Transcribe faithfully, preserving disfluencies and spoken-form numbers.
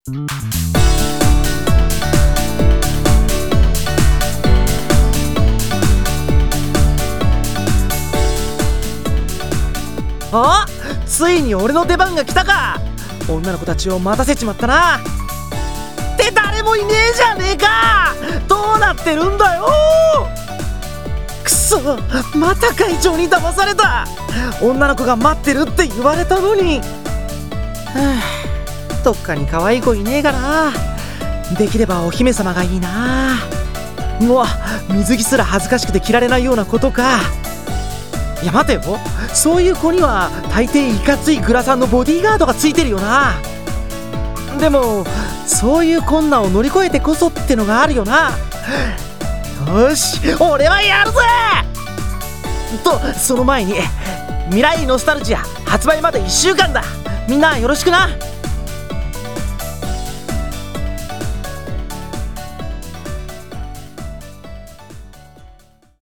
あ、ついに俺の出番が来たか。女の子たちを待たせちまったな。って誰もいねえじゃねえか。どうなってるんだよ。くそ、また会長に騙された。女の子が待ってるって言われたのに。はあ、どっかに可愛い子いねえかな。できればお姫様がいいな。うわ、水着すら恥ずかしくて着られないようなことか。いや待てよ、そういう子には大抵いかついグラさんのボディーガードがついてるよな。でもそういう困難を乗り越えてこそってのがあるよな。よし、俺はやるぜ。とその前に未来ノスタルジア発売までいっしゅうかんだ。みんなよろしくな。